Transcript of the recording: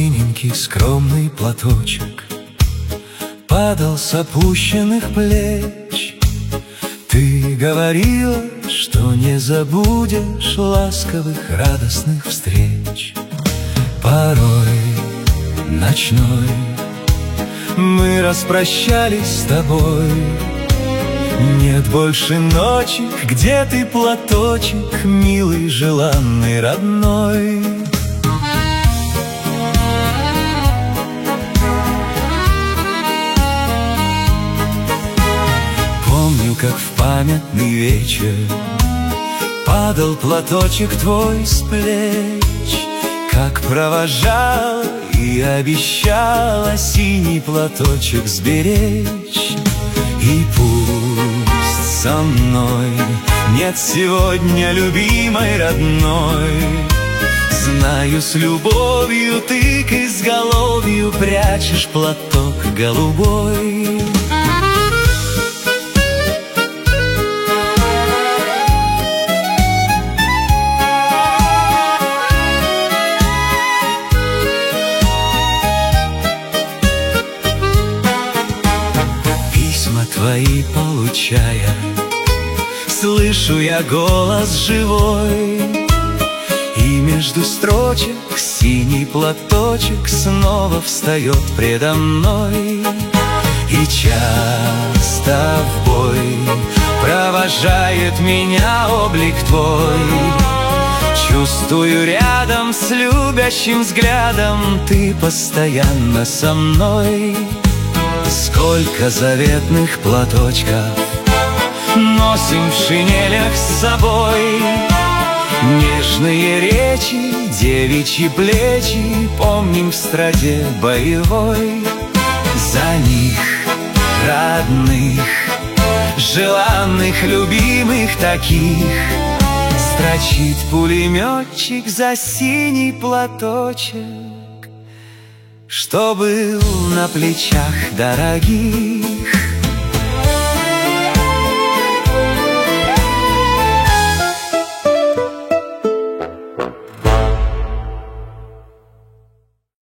синенький скромный платочек падал с опущенных плеч. Ты говорила, что не забудешь ласковых, радостных встреч. Порой ночной мы распрощались с тобой. Нет больше ночи, где ты, платочек, милый, желанный, родной. Помню, как в памятный вечер падал платочек твой с плеч, как провожала и обещала синий платочек сберечь. И пусть со мной нет сегодня любимой, родной, знаю, с любовью ты к изголовью прячешь платок голубой. Твои получая, слышу я голос живой, и между строчек синий платочек снова встает предо мной. И часто в бой провожает меня облик твой. Чувствую, рядом с любящим взглядом ты постоянно со мной. Сколько заветных платочков носим в шинелях с собой. Нежные речи, девичьи плечи помним в страде боевой. За них, родных, желанных, любимых таких, строчит пулеметчик за синий платочек, что был на плечах дорогих.